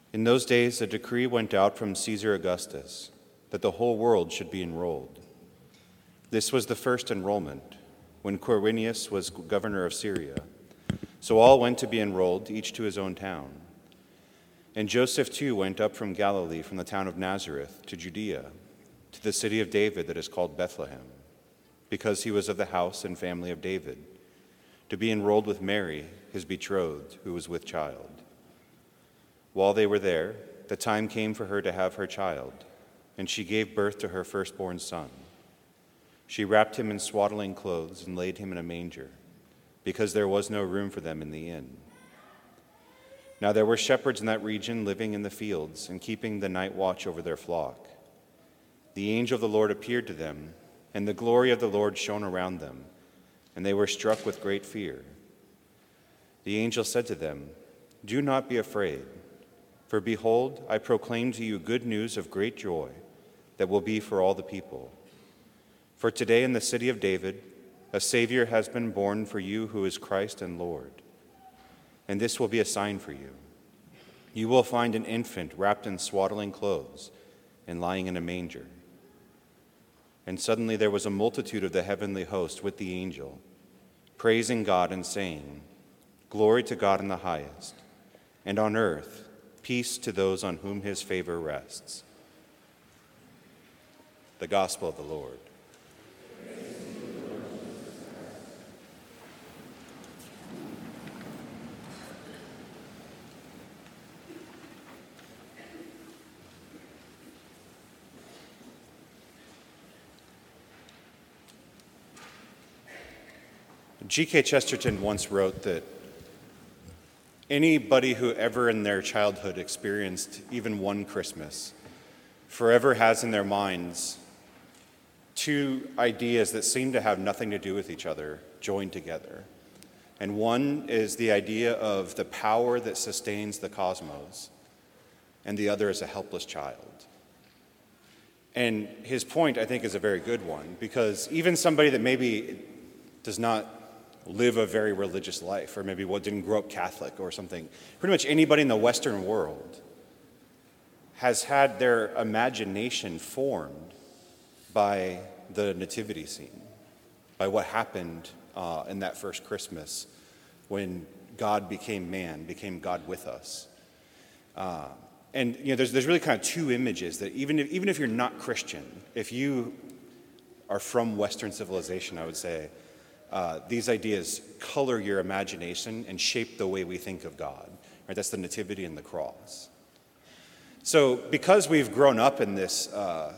In those days, a decree went out from Caesar Augustus that the whole world should be enrolled. This was the first enrollment, when Quirinius was governor of Syria. So all went to be enrolled, each to his own town. And Joseph too went up from Galilee, from the town of Nazareth, to Judea, to the city of David that is called Bethlehem, because he was of the house and family of David, to be enrolled with Mary, his betrothed, who was with child. While they were there, the time came for her to have her child, and she gave birth to her firstborn son. She wrapped him in swaddling clothes and laid him in a manger, because there was no room for them in the inn. Now there were shepherds in that region living in the fields and keeping the night watch over their flock. The angel of the Lord appeared to them, and the glory of the Lord shone around them, and they were struck with great fear. The angel said to them, "Do not be afraid. For behold, I proclaim to you good news of great joy that will be for all the people. For today in the city of David, a Savior has been born for you who is Christ and Lord. And this will be a sign for you. You will find an infant wrapped in swaddling clothes and lying in a manger." And suddenly there was a multitude of the heavenly host with the angel, praising God and saying, "Glory to God in the highest, and on earth peace to those on whom his favor rests." The Gospel of the Lord. G.K. Chesterton once wrote that anybody who ever in their childhood experienced even one Christmas forever has in their minds two ideas that seem to have nothing to do with each other joined together. And one is the idea of the power that sustains the cosmos, and the other is a helpless child. And his point, I think, is a very good one, because even somebody that maybe does not live a very religious life, or maybe didn't grow up Catholic or something, pretty much anybody in the Western world has had their imagination formed by the nativity scene, by what happened in that first Christmas when God became man, became God with us. And there's really kind of two images that even if you're not Christian, if you are from Western civilization, I would say, these ideas color your imagination and shape the way we think of God. Right? That's the nativity and the cross. So because we've grown up in this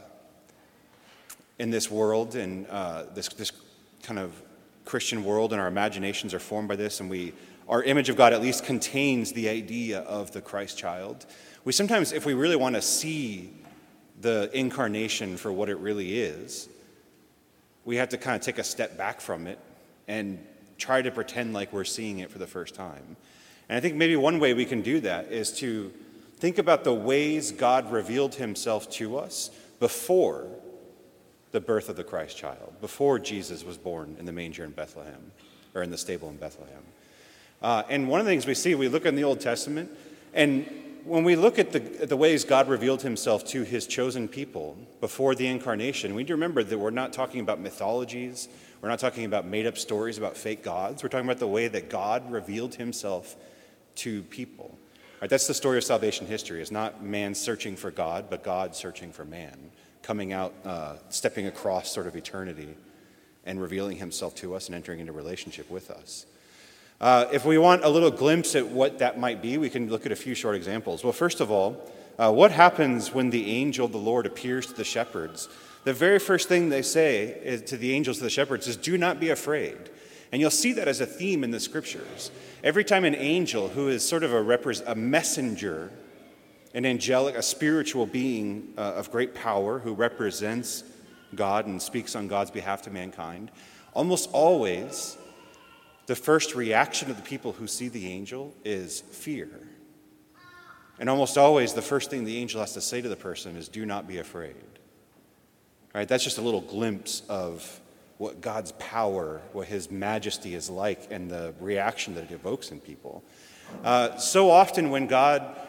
world, and this kind of Christian world, and our imaginations are formed by this, and our image of God at least contains the idea of the Christ child, we sometimes, if we really want to see the incarnation for what it really is, we have to kind of take a step back from it and try to pretend like we're seeing it for the first time. And I think maybe one way we can do that is to think about the ways God revealed himself to us before the birth of the Christ child, before Jesus was born in the manger in Bethlehem, or in the stable in Bethlehem. And one of the things we look in the Old Testament, and when we look at the ways God revealed himself to his chosen people before the incarnation, we need to remember that we're not talking about mythologies. We're not talking about made-up stories about fake gods. We're talking about the way that God revealed himself to people. Right? That's the story of salvation history. It's not man searching for God, but God searching for man, coming out, stepping across sort of eternity and revealing himself to us and entering into relationship with us. If we want a little glimpse at what that might be, we can look at a few short examples. Well, first of all, what happens when the angel of the Lord appears to the shepherds? The very first thing they say to the angels, to the shepherds, is, "Do not be afraid." And you'll see that as a theme in the scriptures. Every time an angel, who is sort of a messenger, an angelic, a spiritual being of great power, who represents God and speaks on God's behalf to mankind, almost always the first reaction of the people who see the angel is fear. And almost always the first thing the angel has to say to the person is, "Do not be afraid." All right, that's just a little glimpse of what God's power, what his majesty is like, and the reaction that it evokes in people. So often when God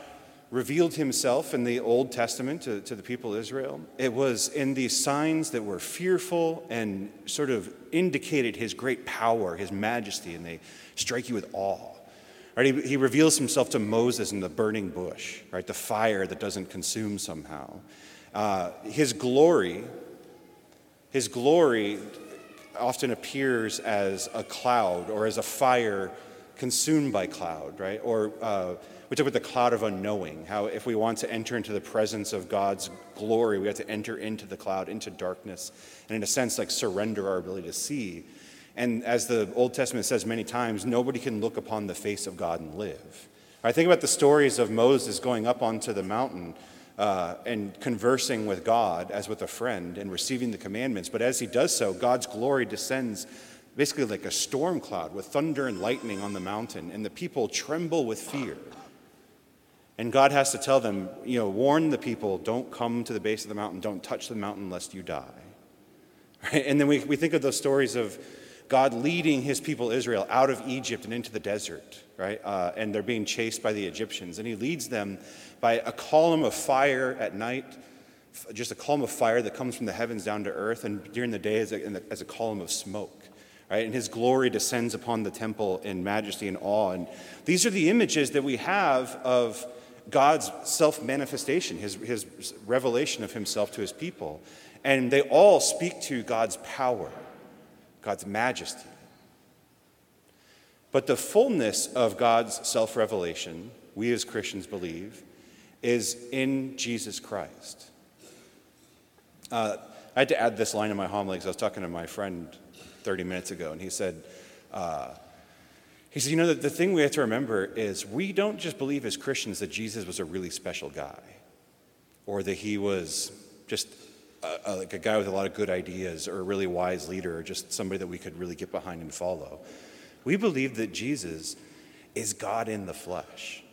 revealed himself in the Old Testament to the people of Israel, it was in these signs that were fearful and sort of indicated his great power, his majesty, and they strike you with awe. Right? He reveals himself to Moses in the burning bush, right? The fire that doesn't consume somehow. His glory often appears as a cloud or as a fire consumed by cloud, right? Or we talk about the cloud of unknowing, how if we want to enter into the presence of God's glory, we have to enter into the cloud, into darkness, and in a sense, like surrender our ability to see. And as the Old Testament says many times, nobody can look upon the face of God and live. I think about the stories of Moses going up onto the mountain and conversing with God as with a friend and receiving the commandments. But as he does so, God's glory descends basically like a storm cloud with thunder and lightning on the mountain, and the people tremble with fear. And God has to tell them, warn the people, don't come to the base of the mountain, don't touch the mountain lest you die. Right? And then we think of those stories of God leading his people Israel out of Egypt and into the desert, right? And they're being chased by the Egyptians. And he leads them by a column of fire at night, just a column of fire that comes from the heavens down to earth, and during the day as a column of smoke, right? And his glory descends upon the temple in majesty and awe. And these are the images that we have of God's self-manifestation, his revelation of himself to his people. And they all speak to God's power, God's majesty. But the fullness of God's self-revelation, we as Christians believe, is in Jesus Christ. I had to add this line in my homily because I was talking to my friend 30 minutes ago, and he said, the thing we have to remember is we don't just believe as Christians that Jesus was a really special guy, or that he was just like a guy with a lot of good ideas, or a really wise leader, or just somebody that we could really get behind and follow. We believe that Jesus is God in the flesh.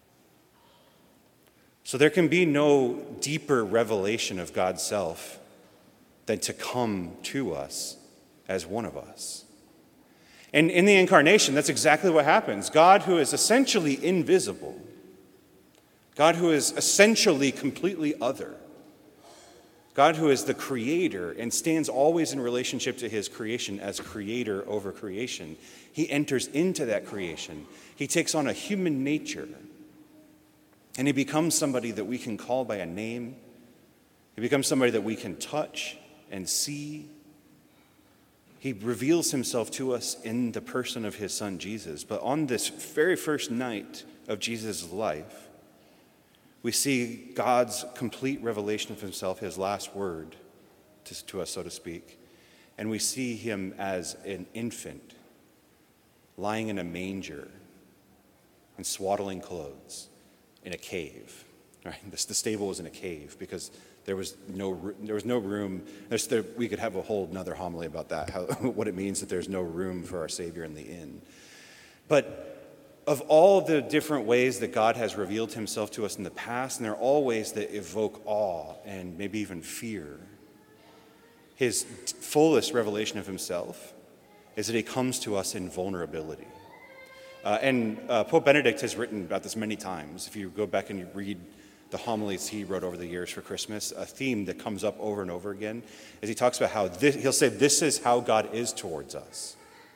So there can be no deeper revelation of God's self than to come to us as one of us. And in the incarnation, that's exactly what happens. God, who is essentially invisible, God, who is essentially completely other, God, who is the creator and stands always in relationship to his creation as creator over creation, he enters into that creation. He takes on a human nature, and he becomes somebody that we can call by a name. He becomes somebody that we can touch and see. He reveals himself to us in the person of his son, Jesus. But on this very first night of Jesus' life, we see God's complete revelation of himself, his last word to us, so to speak. And we see him as an infant lying in a manger in swaddling clothes in a cave. Right? The stable was in a cave because there was no room. We could have a whole another homily about that, what it means that there's no room for our Savior in the inn. But of all the different ways that God has revealed himself to us in the past, and there are all ways that evoke awe and maybe even fear, his fullest revelation of himself is that he comes to us in vulnerability. And Pope Benedict has written about this many times. If you go back and you read the homilies he wrote over the years for Christmas, a theme that comes up over and over again is he talks about how he'll say, this is how God is towards us.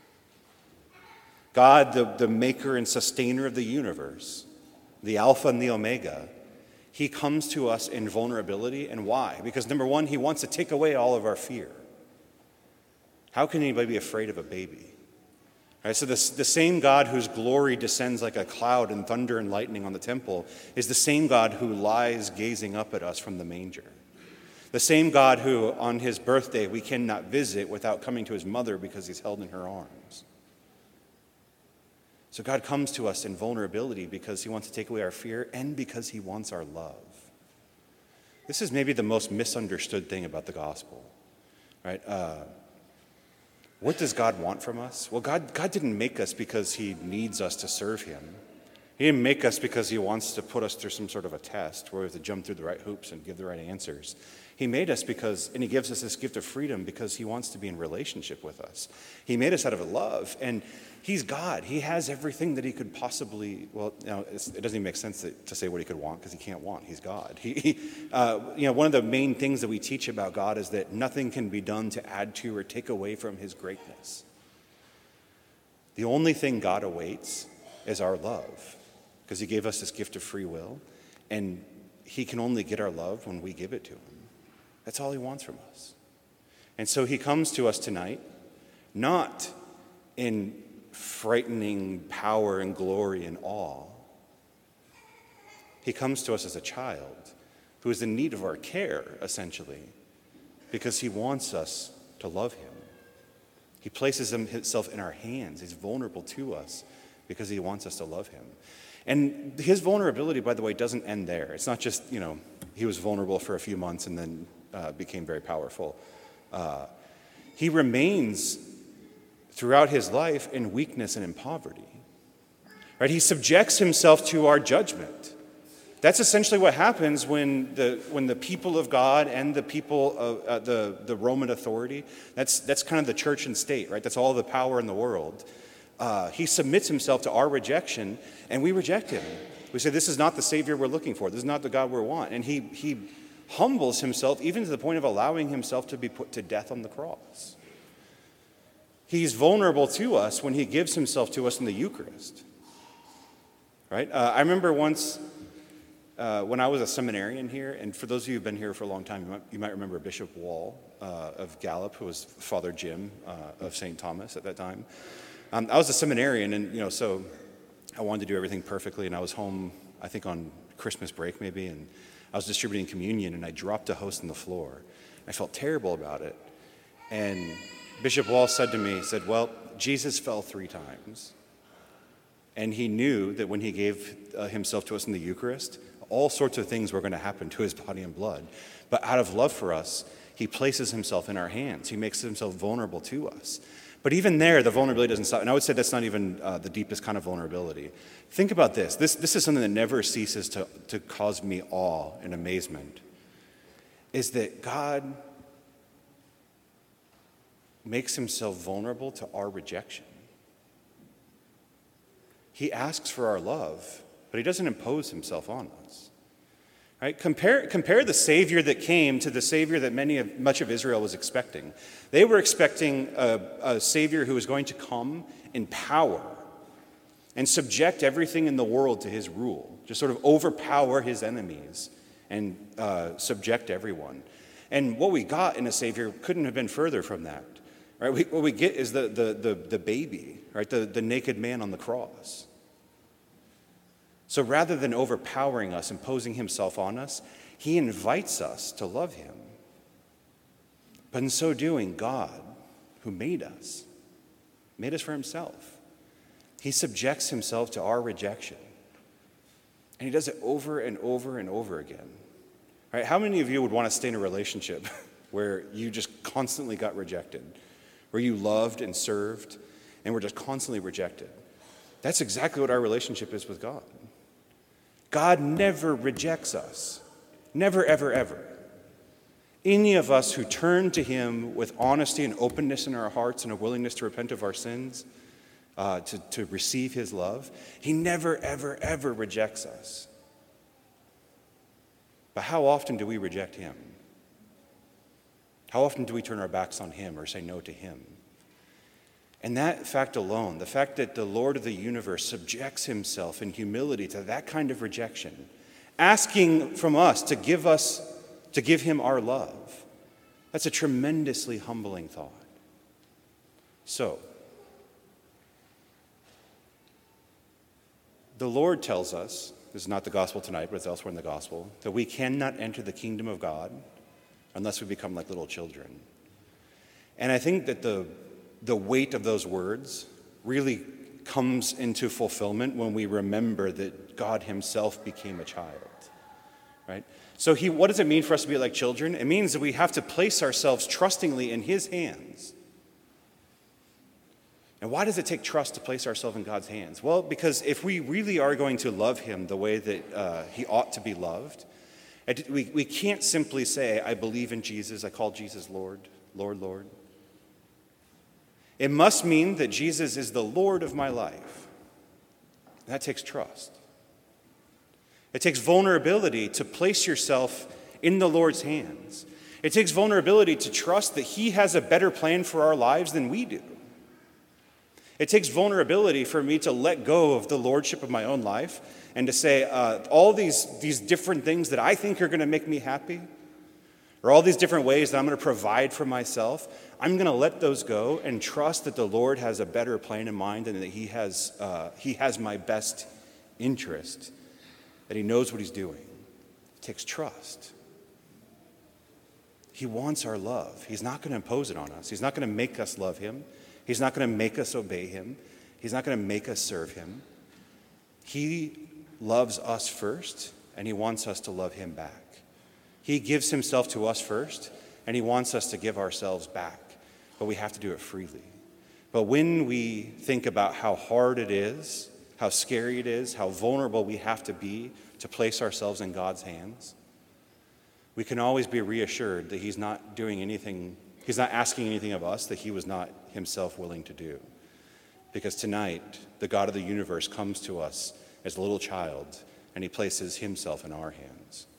God, the maker and sustainer of the universe, the Alpha and the Omega, he comes to us in vulnerability. And why? Because number one, he wants to take away all of our fear. How can anybody be afraid of a baby? Right, so the same God whose glory descends like a cloud and thunder and lightning on the temple is the same God who lies gazing up at us from the manger. The same God who on his birthday we cannot visit without coming to his mother because he's held in her arms. So God comes to us in vulnerability because he wants to take away our fear and because he wants our love. This is maybe the most misunderstood thing about the gospel, right? What does God want from us? Well, God didn't make us because he needs us to serve him. He didn't make us because he wants to put us through some sort of a test where we have to jump through the right hoops and give the right answers. He made us and he gives us this gift of freedom because he wants to be in relationship with us. He made us out of love, and he's God. He has everything that he could possibly, it doesn't even make sense to say what he could want because he can't want. He's God. One of the main things that we teach about God is that nothing can be done to add to or take away from his greatness. The only thing God awaits is our love, because he gave us this gift of free will, and he can only get our love when we give it to him. That's all he wants from us. And so he comes to us tonight, not in frightening power and glory and awe. He comes to us as a child who is in need of our care, essentially, because he wants us to love him. He places himself in our hands. He's vulnerable to us because he wants us to love him. And his vulnerability, by the way, doesn't end there. It's not just, he was vulnerable for a few months and then became very powerful. He remains throughout his life in weakness and in poverty. Right? He subjects himself to our judgment. That's essentially what happens when the people of God and the people of the Roman authority, that's kind of the church and state, right? That's all the power in the world. He submits himself to our rejection, and we reject him. We say, this is not the Savior we're looking for. This is not the God we want. And he humbles himself even to the point of allowing himself to be put to death on the cross. He's vulnerable to us when he gives himself to us in the Eucharist. Right? I remember once when I was a seminarian here, and for those of you who've been here for a long time, you might remember Bishop Wall of Gallup, who was Father Jim of St. Thomas at that time. I was a seminarian, and so I wanted to do everything perfectly, and I was home, I think on Christmas break maybe, and I was distributing communion, and I dropped a host on the floor. I felt terrible about it. And Bishop Wall said to me, well, Jesus fell 3 times. And he knew that when he gave himself to us in the Eucharist, all sorts of things were going to happen to his body and blood. But out of love for us, he places himself in our hands. He makes himself vulnerable to us. But even there, the vulnerability doesn't stop. And I would say that's not even the deepest kind of vulnerability. Think about this. This is something that never ceases to cause me awe and amazement, is that God makes himself vulnerable to our rejection. He asks for our love, but he doesn't impose himself on us. Right? Compare the Savior that came to the Savior that much of Israel was expecting. They were expecting a Savior who was going to come in power and subject everything in the world to his rule, just sort of overpower his enemies and subject everyone. And what we got in a Savior couldn't have been further from that. Right? What we get is the baby, right? The naked man on the cross. So rather than overpowering us, imposing himself on us, he invites us to love him. But in so doing, God, who made us for himself. He subjects himself to our rejection. And he does it over and over and over again. Right? How many of you would want to stay in a relationship where you just constantly got rejected? Where you loved and served and were just constantly rejected? That's exactly what our relationship is with God. God never rejects us. Never, ever, ever. Any of us who turn to him with honesty and openness in our hearts and a willingness to repent of our sins, to receive his love, he never, ever, ever rejects us. But how often do we reject him? How often do we turn our backs on him or say no to him? And that fact alone, the fact that the Lord of the universe subjects himself in humility to that kind of rejection, asking from us to give him our love, that's a tremendously humbling thought. So, the Lord tells us, this is not the gospel tonight, but it's elsewhere in the gospel, that we cannot enter the kingdom of God unless we become like little children. And I think that the weight of those words really comes into fulfillment when we remember that God himself became a child, right? So what does it mean for us to be like children? It means that we have to place ourselves trustingly in his hands. And why does it take trust to place ourselves in God's hands? Well, because if we really are going to love him the way that he ought to be loved, we can't simply say, I believe in Jesus, I call Jesus Lord, Lord, Lord. It must mean that Jesus is the Lord of my life. That takes trust. It takes vulnerability to place yourself in the Lord's hands. It takes vulnerability to trust that he has a better plan for our lives than we do. It takes vulnerability for me to let go of the lordship of my own life and to say, all these different things that I think are going to make me happy, or all these different ways that I'm going to provide for myself, I'm going to let those go and trust that the Lord has a better plan in mind and that he has my best interest, that he knows what he's doing. It takes trust. He wants our love. He's not going to impose it on us. He's not going to make us love him. He's not going to make us obey him. He's not going to make us serve him. He loves us first, and he wants us to love him back. He gives himself to us first, and he wants us to give ourselves back. But we have to do it freely. But when we think about how hard it is, how scary it is, how vulnerable we have to be to place ourselves in God's hands, we can always be reassured that he's not doing anything, he's not asking anything of us that he was not himself willing to do. Because tonight, the God of the universe comes to us as a little child, and he places himself in our hands.